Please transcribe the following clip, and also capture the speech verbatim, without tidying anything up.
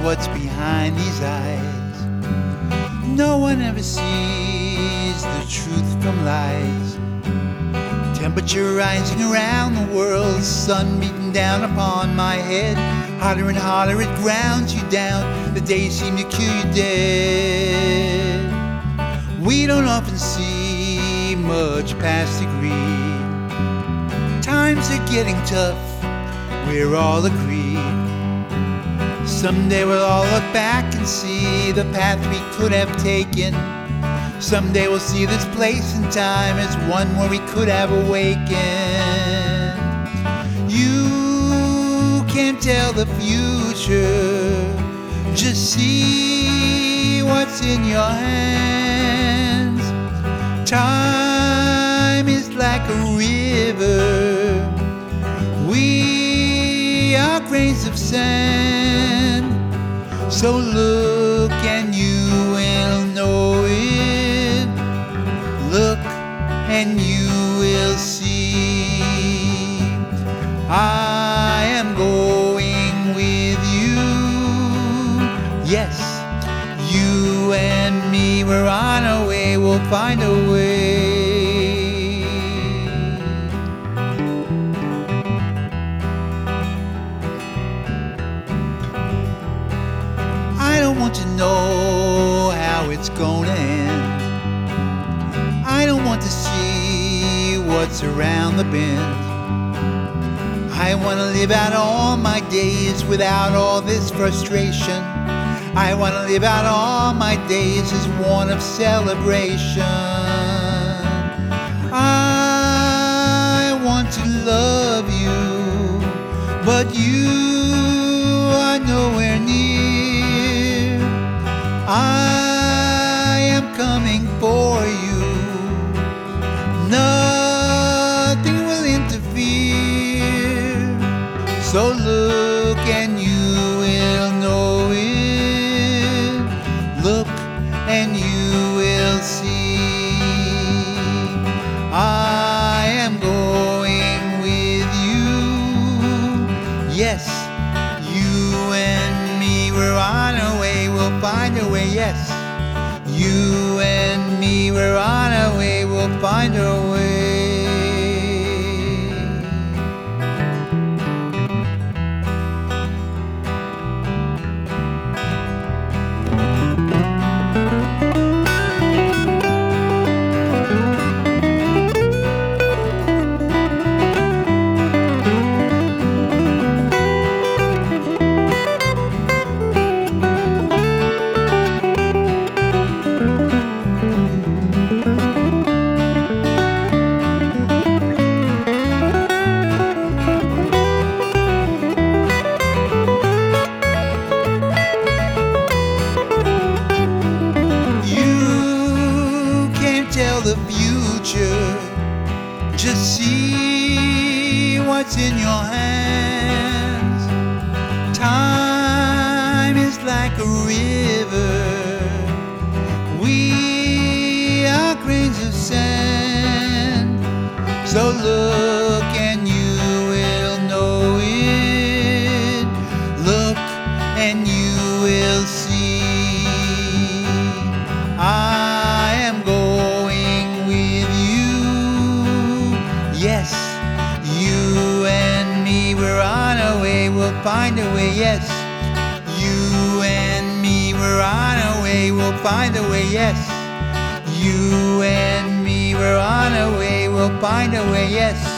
what's behind these eyes. No one ever sees the truth from lies. Temperature rising around the world, sun beating down upon my head. Hotter and hotter it grounds you down, the days seem to kill you dead. We don't often see much past the greed. Times are getting tough, we're all agreed. Someday we'll all look back and see the path we could have taken. Someday we'll see this place and time as one where we could have awakened. You can't tell the future, just see what's in your hands. Time is like a river, we are grains of sand. So look and you will know it. Look and you will see. I am going with you. Yes, you and me, we're on our way, we'll find a way. I don't want to know how it's gonna end. I don't want to see what's around the bend. I want to live out all my days without all this frustration. I want to live out all my days as one of celebration. I want to love you, but you are nowhere near. I am coming for you. Nothing will interfere. So look and you will know it. Look and you will see. I am going with you. Yes, you and me, we're on our way, we'll find a way. Yes, you and me, we're on our way, we'll find our way. The future, just see what's in your hands. Time is like a river, we are grains of sand. So look and you will know it. Look and you will see. I am going with you. Yes, you and me, we're on our way, we'll find a way. Yes, you and me, we're on our way, we'll find a way. Yes, you and me, we're on our way, we'll find a way. Yes.